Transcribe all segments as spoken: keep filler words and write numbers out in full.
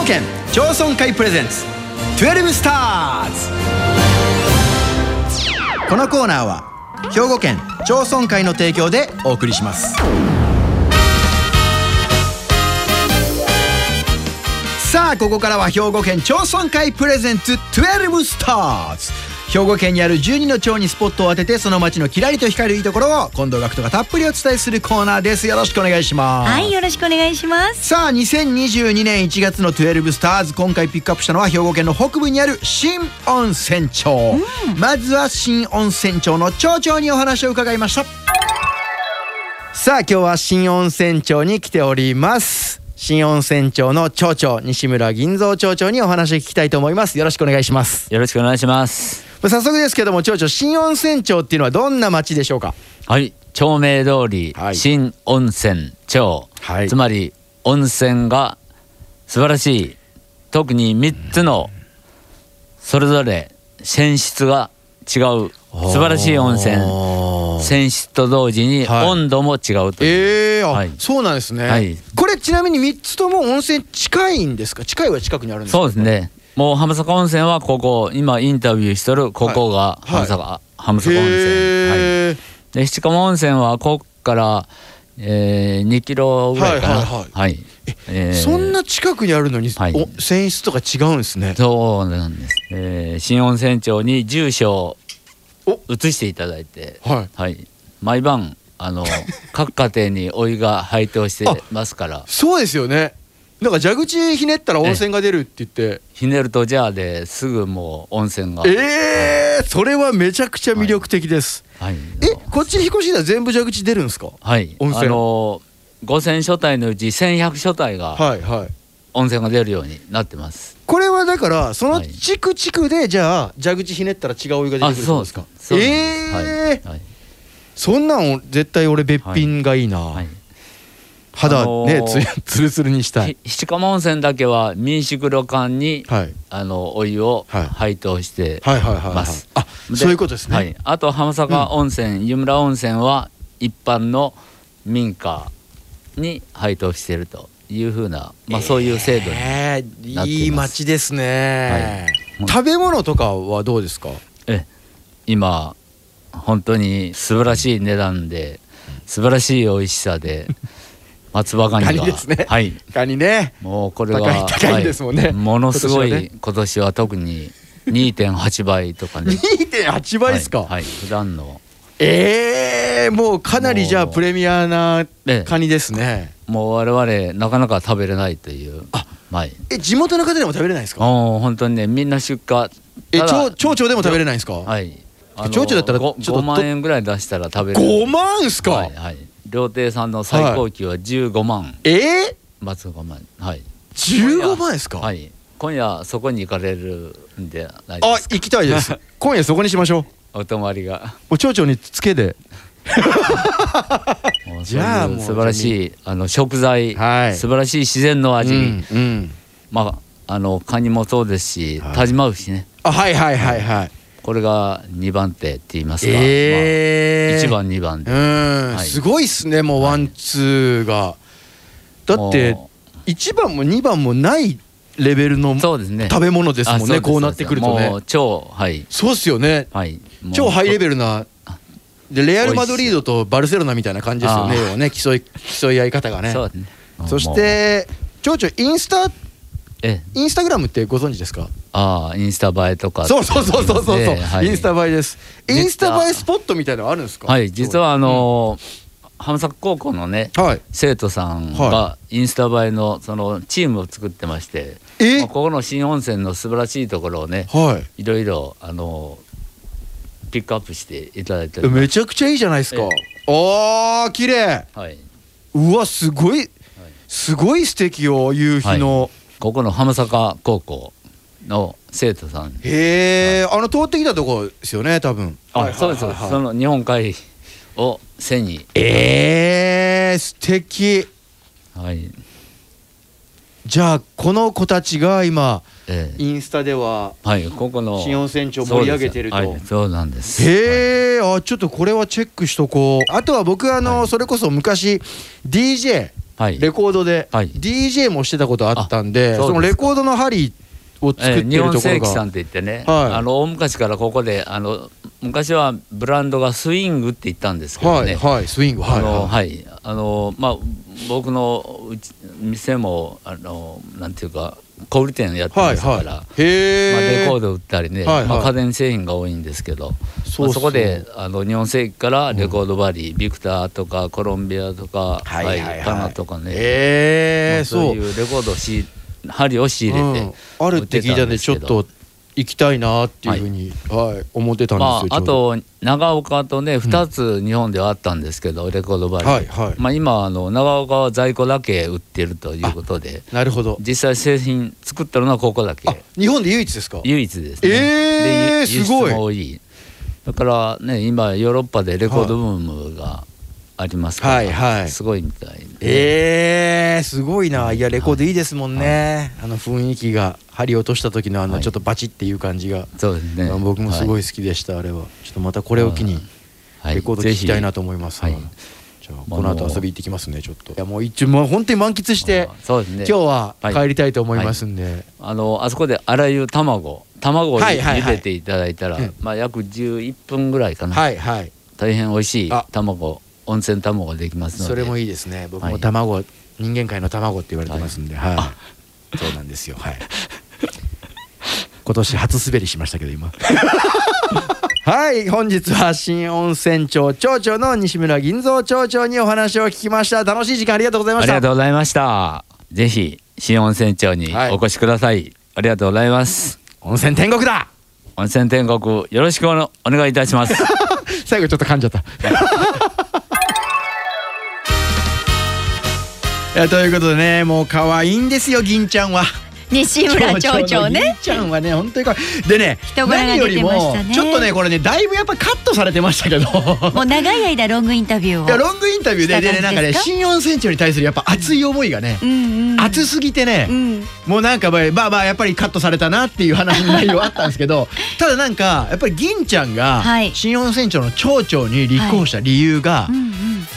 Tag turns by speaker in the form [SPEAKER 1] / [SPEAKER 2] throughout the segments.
[SPEAKER 1] 県町村会プレゼンツじゅうにスターズ。このコーナーは兵庫県町村会の提供でお送りします。さあここからは兵庫県町村会プレゼンツじゅうにスターズ。兵庫県にあるじゅうにの町にスポットを当てて、その町のキラリと光るいいところを近藤学人がたっぷりお伝えするコーナーです。よろしくお願いします。
[SPEAKER 2] はい、よろしくお願いします。
[SPEAKER 1] さあにせんにじゅうにねんいちがつのじゅうにスターズ、今回ピックアップしたのは兵庫県の北部にある新温泉町、うん、まずは新温泉町の町長にお話を伺いました。さあ今日は新温泉町に来ております。新温泉町の町長西村銀蔵町長にお話を聞きたいと思います。よろしくお願いします。
[SPEAKER 3] よろしくお願いします。
[SPEAKER 1] 早速ですけども町長、新温泉町っていうのはどんな町でしょうか？
[SPEAKER 3] はい、町名通り、はい、新温泉町、はい、つまり温泉が素晴らしい、特にみっつのそれぞれ泉質が違う素晴らしい温泉、泉質と同時に温度も違うという、はい、
[SPEAKER 1] えーあはい、そうなんですね、はい、これちなみにみっつとも温泉近いんですか？近いは近くにあるんですか？
[SPEAKER 3] そうですね、もう浜坂温泉はここ今インタビューしとるここが浜坂、はい、浜坂温泉、はい、で七釜温泉はここから、えー、にキロぐらいかな、はいはいはいはい、
[SPEAKER 1] えー、そんな近くにあるのに、はい、泉質とか違うんですね。
[SPEAKER 3] そうなんです、えー、新温泉町に住所を移していただいて、はいはい、毎晩あの各家庭にお湯が配当してますから。
[SPEAKER 1] そうですよね、なんか蛇口ひねったら温泉が出るって言って、
[SPEAKER 3] ひねるとジャーですぐもう温泉が、
[SPEAKER 1] えーはい、それはめちゃくちゃ魅力的です、はいはい、えこっちに引っ越してたら全部蛇口出るんですか？
[SPEAKER 3] はい、温泉あのごせん所帯のうちせんひゃく所帯が温泉が出るようになってます。
[SPEAKER 1] これはだからその地区地区でじゃあ蛇口ひねったら違うお湯が出てくるんですか？
[SPEAKER 3] そうです、
[SPEAKER 1] えーはいはい、そんなん絶対俺別品がいいな、はいはい、肌ね、あのー、つるつるにしたい。
[SPEAKER 3] 七釜温泉だけは民宿旅館に、はい、あのお湯を配当してます。
[SPEAKER 1] あ、そういうことですね、はい、
[SPEAKER 3] あと浜坂温泉、うん、湯村温泉は一般の民家に配当しているというふうな、まあ、そういう制度になっています。
[SPEAKER 1] いい町ですね、はい、食べ物とかはどうですか？
[SPEAKER 3] え今本当に素晴らしい値段で素晴らしい美味しさで松葉ガニが
[SPEAKER 1] ガニですね、
[SPEAKER 3] はい、
[SPEAKER 1] ガニね、
[SPEAKER 3] もうこれは
[SPEAKER 1] 高い高いですもんね、はい、
[SPEAKER 3] ものすごい今年は、ね、今年は特に にてんはち 倍とかね
[SPEAKER 1] にてんはち 倍ですか？
[SPEAKER 3] はい、はい、普段の
[SPEAKER 1] えー、もうかなりじゃあプレミアなカニですね。
[SPEAKER 3] もう我々なかなか食べれないという。あ、はい、
[SPEAKER 1] え地元の方でも食べれないですか？
[SPEAKER 3] もう本当にね、みんな出荷。
[SPEAKER 1] え町町長でも食べれないんですか？
[SPEAKER 3] はい、
[SPEAKER 1] 町長だったらちょっと
[SPEAKER 3] ごまんえんぐらい出したら食べれる。
[SPEAKER 1] ごまんっすか？
[SPEAKER 3] はいはい、料亭さんの最高級はじゅうごまん、はい、
[SPEAKER 1] えー、
[SPEAKER 3] 松ごまん、はい、
[SPEAKER 1] じゅうごまんですか？
[SPEAKER 3] はい、今夜そこに行かれるんでないですか？
[SPEAKER 1] あ、行きたいです今夜そこにしましょう。
[SPEAKER 3] お泊まりが
[SPEAKER 1] お町長につけで
[SPEAKER 3] じゃあもう素晴らしいあの食材、はい、素晴らしい自然の味、うんうん、まああのカニもそうですし、はい、田島牛ね、
[SPEAKER 1] あ、はいはいはいはい、
[SPEAKER 3] これがにばん手って言いますか、
[SPEAKER 1] えー
[SPEAKER 3] まあ、いちばんにばんで、うん、
[SPEAKER 1] はい、すごいっすね、もうワンツーが、だっていちばんもにばんもないレベルの食べ物ですもんね、こうなってくるとね。
[SPEAKER 3] もう超、はい、
[SPEAKER 1] そうっすよね、はい、超ハイレベルなで、レアル・マドリードとバルセロナみたいな感じですよね、要はね、競い競い合い方がね。そうですね。そして町長、インスタえインスタグラムってご存知ですか？
[SPEAKER 3] ああ、インスタ映えとか、
[SPEAKER 1] そうそうそうそうそう、はい、インスタ映えです。インスタ映えスポットみたいなのあるんですか？
[SPEAKER 3] はい、実はあのーうん浜坂高校のね、はい、生徒さんがインスタ映えのそのチームを作ってまして、まあ、ここの新温泉の素晴らしいところをね、はい、いろいろあのピックアップしていただいて、
[SPEAKER 1] めちゃくちゃいいじゃないですか。あー、綺麗、はい、うわ、すごい、はい、すごい素敵よ、夕日の、はい、
[SPEAKER 3] ここの浜坂高校の生徒さん。
[SPEAKER 1] へえ、はい、あの通ってきたとこですよね、多分。
[SPEAKER 3] あ、はい、そうです、はい、その日本海を背に。
[SPEAKER 1] えー、素敵。はい。じゃあこの子たちが今、えー、インスタでは、はい、ここの新温泉町盛り上げてると。
[SPEAKER 3] はい、そうなんです。
[SPEAKER 1] へえ、はい、あ、ちょっとこれはチェックしとこう。あとは僕あの、はい、それこそ昔 ディージェーレコードで ディージェー もしてたことあったんで、そのレコードの針を作ってるところが、日本
[SPEAKER 3] 世紀さんって言ってね、あの大昔からここであの昔はブランドがスイングって言ったんですけどね、
[SPEAKER 1] はいはい、スイング、はい
[SPEAKER 3] はいあのまあ僕のうち店もあのなんていうか小売店やってますから、はいはい、へまあ、レコード売ったりね、はいはい、まあ、家電製品が多いんですけど、そうそう、まあ、そこであの日本世紀からレコードバリー、うん、ビクターとかコロンビアとか、はいはいはい、カナとかね、
[SPEAKER 1] へまあ、
[SPEAKER 3] そういうレコードをし針を仕入れて、
[SPEAKER 1] うん、あるって聞いたんでちょっと行きたいなっていうふうに、はいはい、思ってたんですよ。
[SPEAKER 3] まあ、あと長岡とねふたつ日本ではあったんですけど、うん、レコードバリー、はいはい、まあ、今あの長岡は在庫だけ売ってるということで、
[SPEAKER 1] なるほど、
[SPEAKER 3] 実際製品作ってるのはここだけ。
[SPEAKER 1] 日本で唯一ですか？
[SPEAKER 3] 唯一ですね。
[SPEAKER 1] えー、
[SPEAKER 3] ですごい。輸出も多い。だからね今ヨーロッパでレコードブームがありますから、はいはい、すごいみたい、ね、
[SPEAKER 1] えー、すごいな。いやレコードいいですもんね、はい、あの雰囲気が針落とした時のあのちょっとバチっていう感じが、はい、
[SPEAKER 3] そうですね、
[SPEAKER 1] 僕もすごい好きでした、はい、あれは。ちょっとまたこれを機にレコード聴きたいなと思います、はい、じゃあこの後遊び行ってきますね。ちょっといやもう一応もう本当に満喫してそうです、ね、今日は帰りたいと思いますんで、はいはい、
[SPEAKER 3] あのあそこであらゆ卵卵を茹でていただいたら、はいはいはい、まあ、約じゅういっぷんぐらいかな、はいはい、大変美味しい卵、温泉卵ができますので。
[SPEAKER 1] それもいいですね。僕も卵、はい、人間界の卵って言われてますんで、はいはい、そうなんですよ、はい、今年初滑りしましたけど今はい、本日は新温泉町町長の西村銀蔵町長にお話を聞きました。楽しい時間ありがとうございました。
[SPEAKER 3] ありがとうございました。ぜひ新温泉町にお越しください、はい、ありがとうございます。
[SPEAKER 1] 温泉天国だ。
[SPEAKER 3] 温泉天国よろしくお願いいたします
[SPEAKER 1] 最後ちょっと噛んじゃったいやということでね、もう可愛いんですよ銀ちゃんは。
[SPEAKER 2] 西村町長ね。
[SPEAKER 1] 銀ちゃんはね本当に可愛いでね、
[SPEAKER 2] 人柄が出てましたね。
[SPEAKER 1] 何よりもちょっとねこれねだいぶやっぱカットされてましたけど
[SPEAKER 2] もう長い間ロングインタビューを。
[SPEAKER 1] いやロングインタビューででねなんかね新温泉町に対するやっぱ熱い思いがね、うんうん、熱すぎてね、うん、もうなんかまあまあやっぱりカットされたなっていう話の内容あったんですけどただなんかやっぱり銀ちゃんが新温泉町の町長に立候補した理由が、はい、うんうん、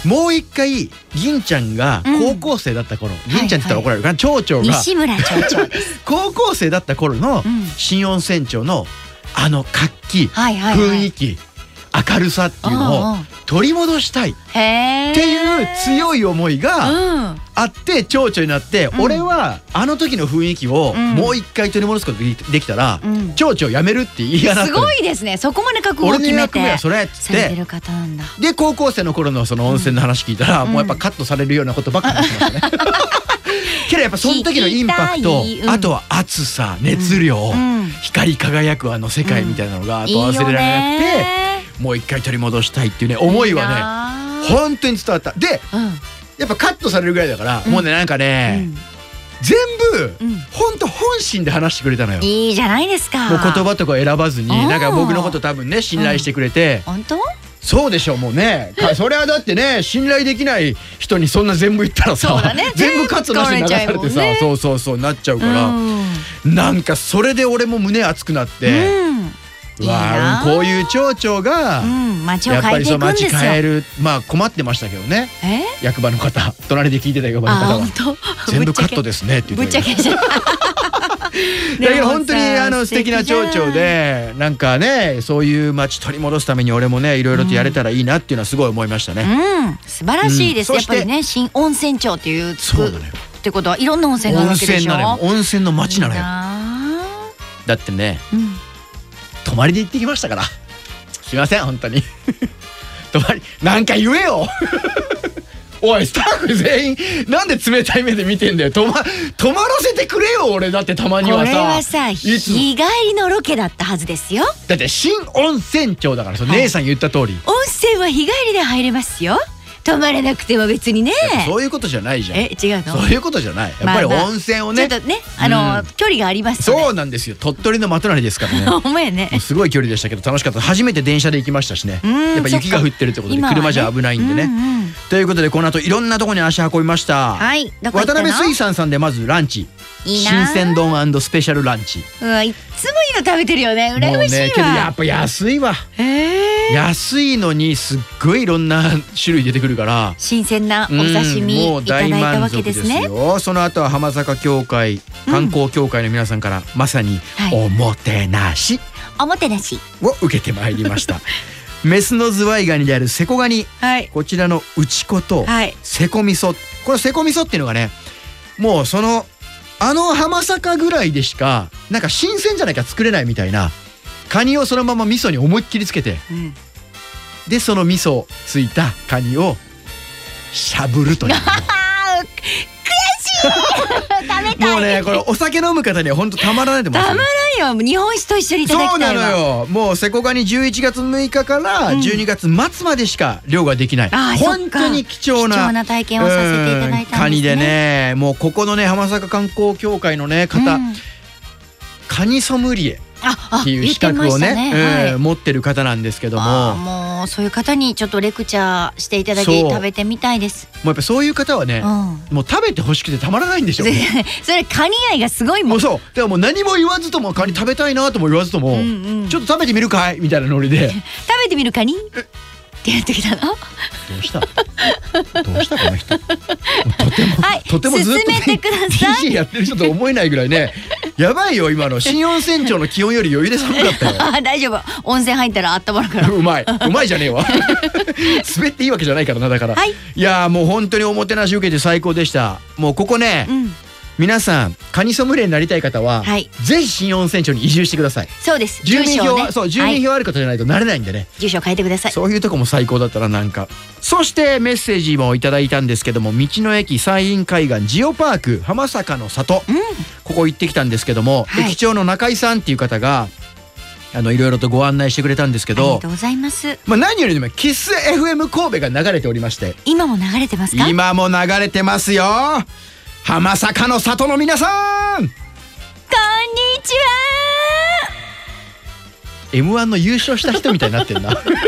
[SPEAKER 1] もう一回銀ちゃんが高校生だった頃、うん、銀ちゃんって言ったら怒られるから、町長が
[SPEAKER 2] 西村町長です
[SPEAKER 1] 高校生だった頃の新温泉町のあの活気、雰囲気、明るさっていうのを取り戻したいっていう強い思いがあって町長になって、俺はあの時の雰囲気をもう一回取り戻すことができたら町長辞めるって言い放った。
[SPEAKER 2] すごいですね。そこまで覚悟を決めて
[SPEAKER 1] 俺の役目はそれっつってで高校生の頃のその温泉の話聞いたらもうやっぱカットされるようなことばっかり話してましたねけどやっぱその時のインパクト、あとは熱さ、熱量、光り輝くあの世界みたいなのが忘れられなくて、もう一回取り戻したいっていうね思いはね本当に伝わった。でやっぱカットされるぐらいだからもうねなんかね全部本当本心で話してくれたのよ。
[SPEAKER 2] いいじゃないですか。
[SPEAKER 1] もう言葉とか選ばずになんか僕のこと多分ね信頼してくれて。
[SPEAKER 2] 本当？
[SPEAKER 1] そうでしょうもうねそれはだってね信頼できない人にそんな全部言ったらさ、ね、全部カットなしに流されてさ、ね、そうそうそうなっちゃうから、うん、なんかそれで俺も胸熱くなって、うん、わあこういう町長が、うん、
[SPEAKER 2] 町を変えていくんですよ。
[SPEAKER 1] やっぱりそう町変える、まあ困ってましたけどね、役場の方隣で聞いてた役場の方は全部カットですねって言ってたけどだけど本当にあの素敵な町長でなんかねそういう町取り戻すために俺もねいろいろとやれたらいいなっていうのはすごい思いましたね。
[SPEAKER 2] うん、素晴らしいです、うん、やっぱりね新温泉町っていう
[SPEAKER 1] そうなのよ
[SPEAKER 2] ってことはいろんな温泉があるわけでしょ。
[SPEAKER 1] 温泉なのよ。温泉の町なのよ。だってね、うん、泊まりで行ってきましたからすいません本当に泊まりなんか言えよおいスタッフ全員なんで冷たい目で見てんだよ。泊ま、泊まらせてくれよ俺だってたまにはさ。
[SPEAKER 2] これはさ日帰りのロケだったはずですよ。
[SPEAKER 1] だって新温泉町だからその姉さん言った通り、
[SPEAKER 2] 温泉は日帰りで入れますよ。泊まれなくても別にね。
[SPEAKER 1] そういうことじゃないじゃん。
[SPEAKER 2] え違うの？
[SPEAKER 1] そういうことじゃない。やっぱり温泉をね、
[SPEAKER 2] ちょっとねあの距離があります。
[SPEAKER 1] そうなんですよ。鳥取の真隣ですからね。
[SPEAKER 2] ほんまやね。
[SPEAKER 1] すごい距離でしたけど楽しかった。初めて電車で行きましたしね。やっぱ雪が降ってるってことで車じゃ危ないんでね。ということでこの後いろんなとこに足運びました。
[SPEAKER 2] はい。
[SPEAKER 1] 渡辺水産さんでまずランチ。新鮮丼&スペシャルランチ。
[SPEAKER 2] うわいつもいいの食べてるよね。羨ましいわ。
[SPEAKER 1] もうねけどやっぱ安いわ。へえ。 安いのにすっごいいろんな種類出てくるから
[SPEAKER 2] 新鮮なお刺身いただいたわけですね。
[SPEAKER 1] その後は浜坂協会観光協会の皆さんから、うん、まさにおもてなし、
[SPEAKER 2] おもてなし
[SPEAKER 1] を受けてまいりましたメスのズワイガニであるセコガニ、はい、こちらの内子とセコ味噌、これセコ味噌っていうのがね、もうそのあの浜坂ぐらいでしかなんか新鮮じゃないか作れないみたいなカニをそのまま味噌に思いっきりつけて、うん、でその味噌ついたカニをしゃぶるというもうねこれお酒飲む方には本当たまらないと思います、ね、たまらんよ。日本酒と一緒にいただきたいわ。そうなのよ。もうセコガニじゅういちがつむいかからじゅうにがつまつまでしか漁ができない、うん、本当に貴重な
[SPEAKER 2] 貴重な体験をさせていただいたんですね。
[SPEAKER 1] カニでね、もうここのね浜坂観光協会のね方、うん、カニソムリエっていう資格をね、ね、はい、持ってる方なんですけども、
[SPEAKER 2] もうそういう方にちょっとレクチャーしていただき食べてみたいです。
[SPEAKER 1] もうやっぱそういう方はね、うん、もう食べてほしくてたまらないんでしょ
[SPEAKER 2] それカニ愛がすごいもん。
[SPEAKER 1] もうそうだからもう何も言わずともカニ食べたいなとも言わずとも、うんうん、ちょっと食べてみるかいみたいなノリで食
[SPEAKER 2] べてみるカニってやってきたの。ど
[SPEAKER 1] うしたどうしたこの人とても、はい、とてもずっと ピージー やってる人と思えないぐらいねやばいよ今の新温泉町の気温より余裕で寒かったよ
[SPEAKER 2] あ大丈夫、温泉入ったら温まるから
[SPEAKER 1] うまいうまいじゃねえわ滑っていいわけじゃないからな。だから、はい、いやもう本当におもてなし受けて最高でした。もうここね、うん、皆さんカニソムリエになりたい方は、はい、ぜひ新温泉町に移住してください。
[SPEAKER 2] そうです。
[SPEAKER 1] 住民票は、ね、そう住民票ある方じゃないとなれないんでね、はい、
[SPEAKER 2] 住所変えてください。
[SPEAKER 1] そういうとこも最高だったらなんか。そしてメッセージもいただいたんですけども、道の駅山陰海岸ジオパーク浜坂の里、うん、ここ行ってきたんですけども、はい、駅長の中井さんっていう方があのいろいろとご案内してくれたんですけど、
[SPEAKER 2] ありがとうございます。
[SPEAKER 1] まあ何よりもキス エフエム 神戸が流れておりまして、
[SPEAKER 2] 今も流れてますか？
[SPEAKER 1] 今も流れてますよ。浜坂の里の皆さん、こんに
[SPEAKER 2] ちは。
[SPEAKER 1] エムワン の優勝した人みたいになってんな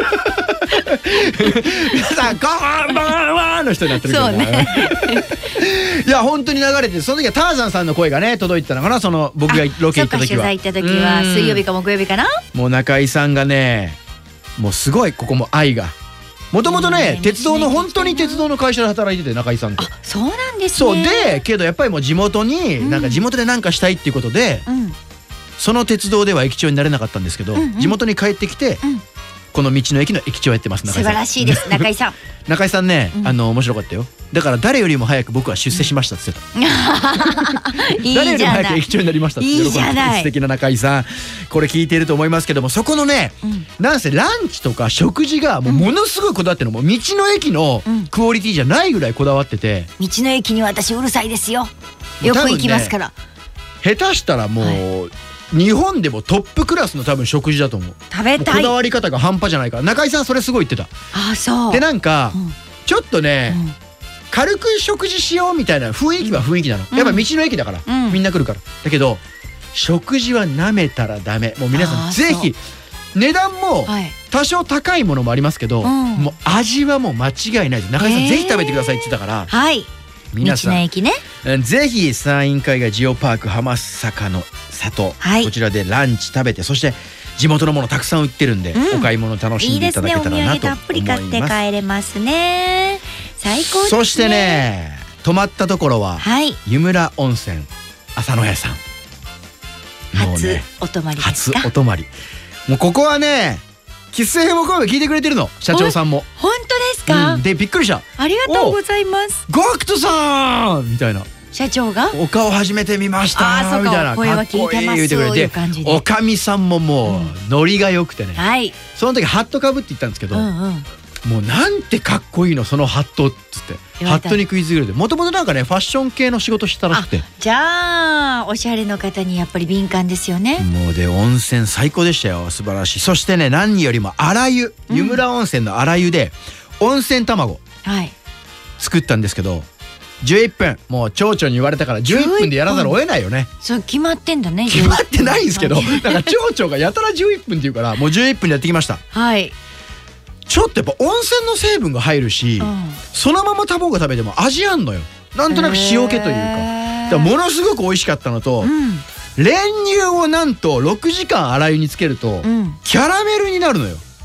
[SPEAKER 1] 皆さんこんばんはの人になってるけどね。そうねいや本当に流れて、その時はターザンさんの声がね届いてたのかな。その僕がロケ行った時は、
[SPEAKER 2] 取材行った時は水曜日か木曜日かな。
[SPEAKER 1] もう中井さんがね、もうすごいここも愛が、もともとね鉄道の本当に鉄道の会社で働いてて中井さんって。
[SPEAKER 2] あそうなんですね。
[SPEAKER 1] そうでけどやっぱりもう地元になんか地元で何かしたいっていうことで、うん、その鉄道では駅長になれなかったんですけど、うんうん、地元に帰ってきて、うん、この道の駅の駅長やってます。中井さん
[SPEAKER 2] 素晴らしいです中井さん
[SPEAKER 1] 中井さんね、うん、あの面白かったよ。だから誰よりも早く僕は出世しましたって言ってたいい誰よりも早く駅長になりましたって喜んでた素敵な中井さん、これ聞いていると思いますけども、そこのね、うん、なんせランチとか食事がもうものすごいこだわってるの、もう道の駅のクオリティじゃないぐらいこだわってて、
[SPEAKER 2] 道の駅に私うるさいですよ。よく行きますから、
[SPEAKER 1] ね、下手したらもう、はい、日本でもトップクラスの多分食事だと思う。
[SPEAKER 2] 食べたい。
[SPEAKER 1] こだわり方が半端じゃないから。中井さんそれすごい言ってた。
[SPEAKER 2] あそう
[SPEAKER 1] でなんか、うん、ちょっとね、うん、軽く食事しようみたいな雰囲気は雰囲気なの、うん、やっぱ道の駅だから、うん、みんな来るから。だけど食事は舐めたらダメ。もう皆さんぜひ値段も多少高いものもありますけど、はい、もう味はもう間違いないです。中井さん、えー、ぜひ食べてくださいって言ったから、
[SPEAKER 2] はい、皆さん道の駅ね、
[SPEAKER 1] ぜひ山陰海岸ジオパーク浜坂の里、はい、こちらでランチ食べて、そして地元のものたくさん売ってるんで、うん、お買い物楽しんでいただけたらなと思います。いいですね、お土産たっぷり買って帰れますね。最高ですね。そしてね泊まったところは、はい、湯村温泉浅野屋さん、
[SPEAKER 2] 初お泊まりですか？
[SPEAKER 1] 初お泊まり。もうここはねキス エフエム 声を聞いてくれてるの、社長さんも。
[SPEAKER 2] 本当ですか？
[SPEAKER 1] うん、でびっくりした。
[SPEAKER 2] ありがとうございます。
[SPEAKER 1] ガクトさんみたいな。
[SPEAKER 2] 社長が
[SPEAKER 1] お顔初めて見ましたみたいな、
[SPEAKER 2] 声は聞いてます、そういう感じで。
[SPEAKER 1] おかみさんももうノリが良くてね、
[SPEAKER 2] はい、
[SPEAKER 1] その時ハットかぶって言ったんですけど、うん、うん、もうなんてかっこいいのそのハットっつってハットに食いつぐるで、もともとなんかねファッション系の仕事してたらしくて、
[SPEAKER 2] じゃあおしゃれの方にやっぱり敏感ですよね。
[SPEAKER 1] もうで温泉最高でしたよ、素晴らしい。そしてね何よりも荒湯、湯村温泉の荒湯で温泉卵作ったんですけど、じゅういっぷん、もう町長に言われたからじゅういっぷんでやらざるを得ないよね。
[SPEAKER 2] そう決まってんだね。
[SPEAKER 1] 決まってないんですけど、だから町長がやたらじゅういっぷんって言うからもうじゅういっぷんでやってきました。はい。ちょっとやっぱ温泉の成分が入るし、うん、そのまま卵食べても味あんのよ。なんとなく塩気というか、だからものすごく美味しかったのと、うん、練乳をなんとろくじかん洗い湯につけると、うん、キャラメルになるのよ。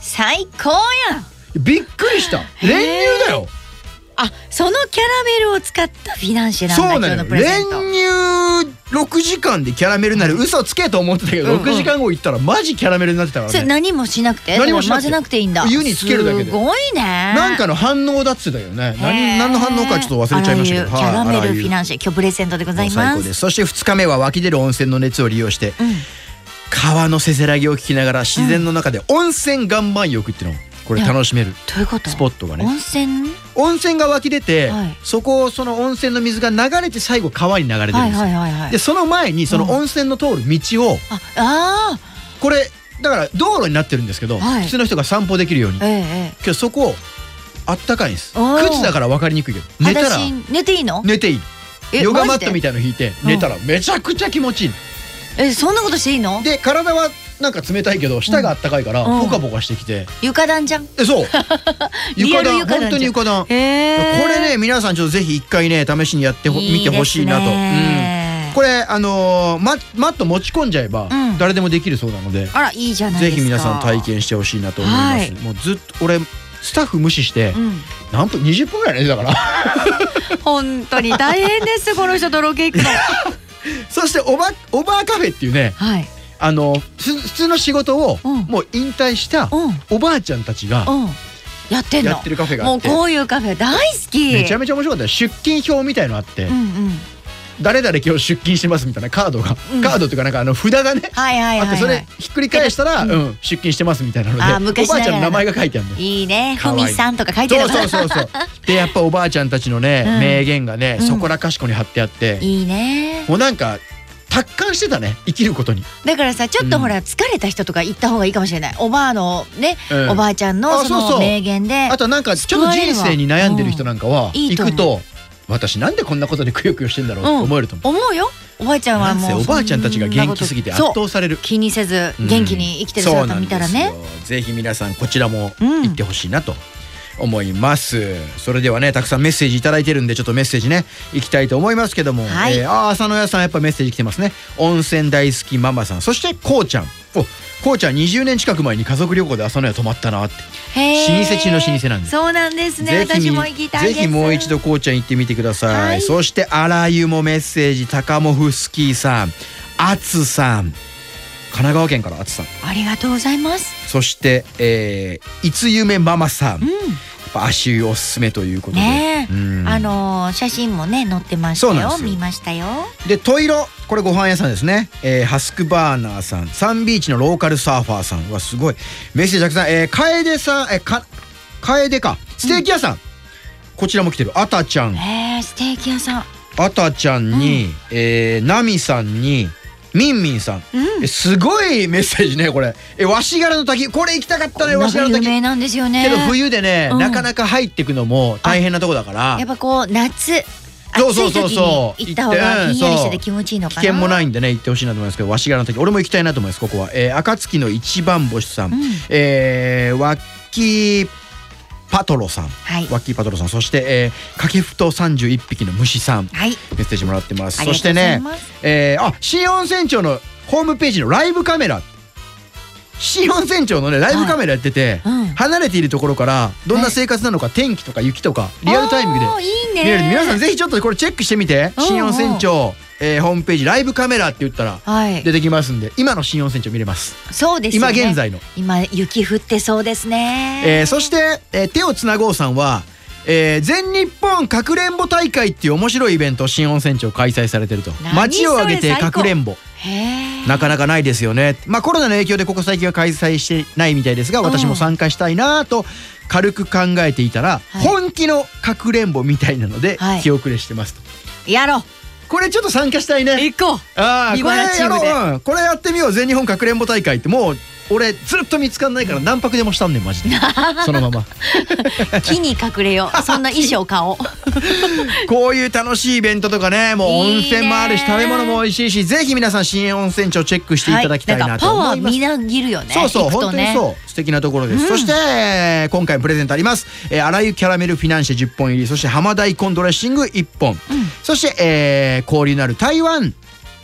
[SPEAKER 2] 最高やん。
[SPEAKER 1] びっくりした。練乳だよ。
[SPEAKER 2] あ、そのキャラメルを使ったフィナンシェなんだ。
[SPEAKER 1] そうなのよ。練乳ろくじかんでキャラメルになる。嘘つけと思ってたけど、うんうん、ろくじかんご行ったらマジキャラメルになってたからね。
[SPEAKER 2] それ何もしなくて、
[SPEAKER 1] 何もしなくて、
[SPEAKER 2] 混ぜなくていいんだ。
[SPEAKER 1] 湯につけるだけで。
[SPEAKER 2] すごいね。
[SPEAKER 1] なんかの反応だっつってたよね。何何の反応かちょっと忘れちゃいましたけど。
[SPEAKER 2] キャラメルフィナンシェ、今日プレゼントでございます。
[SPEAKER 1] 最高です。そしてふつかめは湧き出る温泉の熱を利用して、うん、川のせせらぎを聞きながら自然の中で温泉岩盤浴っていうのをこれ楽しめるスポットがね。
[SPEAKER 2] 温泉
[SPEAKER 1] 温泉が湧き出て、はい、そこをその温泉の水が流れて最後川に流れてるんですよ。でその前にその温泉の通る道を、うん、ああこれだから道路になってるんですけど、はい、普通の人が散歩できるように、ええ、けどそこあったかいんです。靴だから分かりにくいけど、寝たら
[SPEAKER 2] 寝ていいの？
[SPEAKER 1] 寝ていい。ヨガマットみたいの引いて寝たらめちゃくちゃ気持ちいい。
[SPEAKER 2] え、そんなことしていいの？で
[SPEAKER 1] 体はなんか冷たいけど舌があったかいからポカポカしてきて、
[SPEAKER 2] 床暖じゃん。
[SPEAKER 1] え、そう床暖、本当に床暖。これね、皆さんちょっとぜひ一回ね試しにやってみてほしいなと。これあのマット持ち込んじゃえば誰でもできるそうなので、
[SPEAKER 2] あらいいじゃないですか。
[SPEAKER 1] ぜひ皆さん体験してほしいなと思います。もうずっと俺スタッフ無視して何分にじゅっぷんぐらい寝てたから
[SPEAKER 2] 本当に大変ですこの人とロケ行くの
[SPEAKER 1] そしてオバオバーカフェっていうね、はい、あの普通の仕事をもう引退したおばあちゃんたちが
[SPEAKER 2] やってんの。
[SPEAKER 1] やってるカフェがあって、
[SPEAKER 2] もうこういうカフェ大好き。
[SPEAKER 1] めちゃめちゃ面白かった。出勤表みたいのあって、うんうん、誰々今日出勤してますみたいなカードが、うん、カードっていうかなんかあの札がねあって、それひっくり返したら、うんうん、出勤してますみたいなので、おばあちゃんの名前が書いてあるの。
[SPEAKER 2] いいね、ふみさんとか書いてある。
[SPEAKER 1] そうそうそうそうでやっぱおばあちゃんたちのね、うん、名言がね、うん、そこらかしこに貼ってあって、
[SPEAKER 2] いいね。
[SPEAKER 1] もうなんか達観してたね、生きることに。
[SPEAKER 2] だからさ、ちょっとほら疲れた人とか行った方がいいかもしれない。おばあのね、おばあちゃんのその名言で。
[SPEAKER 1] あとなんかちょっと人生に悩んでる人なんかは行くと、私なんでこんなことでくよくよしてんだろうって思えると思う。
[SPEAKER 2] 思うよ。おばあちゃんはもう
[SPEAKER 1] おばあちゃんたちが元気すぎて圧倒される。
[SPEAKER 2] 気にせず元気に生きてる姿見たらね。
[SPEAKER 1] ぜひ皆さんこちらも行ってほしいなと思います。それではね、たくさんメッセージいただいてるんで、ちょっとメッセージねいきたいと思いますけども、はい、えー、あ浅野屋さんやっぱメッセージ来てますね。温泉大好きママさん、そしてこうちゃん。おこうちゃんにじゅうねん近く前に家族旅行で浅野屋泊まったなって。老舗中の老舗なんで。
[SPEAKER 2] そうなんですね。私も行きたいです。
[SPEAKER 1] ぜひもう一度こうちゃん行ってみてください。はい、そしてあらゆもメッセージ、高モフスキーさん、あつさん、神奈川県からあつさん、
[SPEAKER 2] ありがとうございます。
[SPEAKER 1] そして、えー、いつゆめママさん、うん、足湯おすすめということで、ね、うん、
[SPEAKER 2] あのー、写真もね載ってましたよ。見ましたよ。
[SPEAKER 1] でトイロ、これご飯屋さんですね、えー、ハスクバーナーさん、サンビーチのローカルサーファーさんはすごいメッセージたくさん、えー、楓さん、えー、か楓かステーキ屋さん、うん、こちらも来てる。あたちゃん、
[SPEAKER 2] えー、ステーキ屋さん、
[SPEAKER 1] あたちゃんに、うん、えー、ナミさんにみんみんさん、うん、すごいメッセージねこれ。えわしがらの滝、これ行きたかったね。わしがらの滝
[SPEAKER 2] 有名なんですよね。
[SPEAKER 1] けど冬でね、うん、なかなか入っていくのも大変なとこだから、
[SPEAKER 2] やっぱこう夏
[SPEAKER 1] そうそうそうそう、
[SPEAKER 2] 行った方がひんやりしてて気持ちいいのかな。
[SPEAKER 1] 危険もないんでね行ってほしいなと思いますけど、わしがらの滝俺も行きたいなと思います。ここは、えー、暁の一番星さん、うん、えー、ワッキーパトロさん、はい、ワッキーパトロさん、そして、えー、掛布とさんじゅういっぴきの虫さん、はい、メッセージもらってます。そしてね、えー、あ新温泉町のホームページのライブカメラ、新温泉町のねライブカメラやってて、はい、うん、離れているところからどんな生活なのか、天気とか雪とかリアルタイムで見れるんで、皆さんぜひちょっとこれチェックしてみて。新温泉町、えー、ホームページライブカメラって言ったら出てきますんで、はい、今の新温泉町見れます。
[SPEAKER 2] そうですね、
[SPEAKER 1] 今現在の。
[SPEAKER 2] 今雪降ってそうですね。
[SPEAKER 1] えー、そして、えー、手をつなごうさんは、えー、全日本かくれんぼ大会っていう面白いイベントを新温泉町開催されてると。街を挙げてかくれんぼ、なかなかないですよね。まあコロナの影響でここ最近は開催してないみたいですが、私も参加したいなと軽く考えていたら、はい、本気のかくれんぼみたいなので気遅れしてますと、
[SPEAKER 2] はい、やろう。
[SPEAKER 1] これちょっと参加したいね。
[SPEAKER 2] 行こう。
[SPEAKER 1] ああこれやろう、うん、これやってみよう。全日本かくれんぼ大会ってもう俺ずっと見つかんないから何泊でもしたんねんマジでそのまま
[SPEAKER 2] 木に隠れよう。そんな衣装買おう
[SPEAKER 1] こういう楽しいイベントとかね、もう温泉もあるし食べ物も美味しいし、ぜひ皆さん新温泉町チェックしていただきたいなと思います。はい、なんかパワーみなぎるよね。そうそう、ね、本当にそう素敵なところです。うん、そして今回プレゼントあります。えー、あらゆキャラメルフィナンシェじゅっぽん入り、そして浜大根ドレッシングいっぽん、うん、そして、えー、交流のある台湾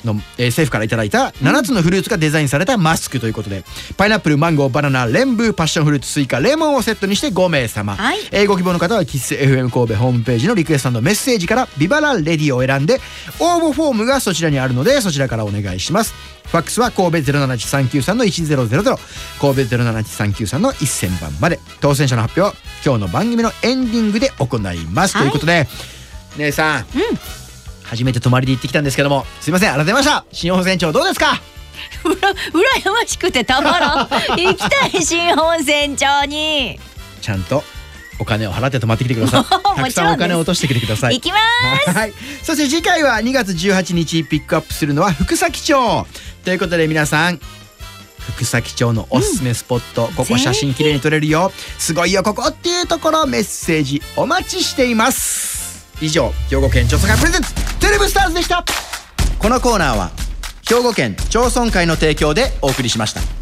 [SPEAKER 1] の、えー、政府からいただいたななつのフルーツがデザインされたマスクということで、パイナップル、マンゴー、バナナ、レンブー、パッションフルーツ、スイカ、レモンをセットにしてごめいさま、
[SPEAKER 2] はい、
[SPEAKER 1] えー、ご希望の方はキッス エフエム 神戸ホームページのリクエストのメッセージからビバラレディを選んで、応募フォームがそちらにあるのでそちらからお願いします。ファックスは神戸 ゼロなないちさんきゅうさん のいちゼロゼロゼロ、神戸 ゼロなないちさんきゅうさん のせんばんまで。当選者の発表今日の番組のエンディングで行います、はい、ということで姉さん、うん、初めて泊まりで行ってきたんですけども、すいません、改めました。新温泉町どうですか？
[SPEAKER 2] うら羨ましくてたまらん行きたい新温泉町に。
[SPEAKER 1] ちゃんとお金を払って泊まってきてくださいたくさんお金を落としてきてください。
[SPEAKER 2] 行きます、はい、
[SPEAKER 1] そして次回はにがつじゅうはちにちピックアップするのは福崎町ということで、皆さん福崎町のおすすめスポット、うん、ここ写真きれいに撮れるよ、すごいよここっていうところ、メッセージお待ちしています。以上、兵庫県調査会プレゼンツテレブスターズでした。このコーナーは兵庫県町村会の提供でお送りしました。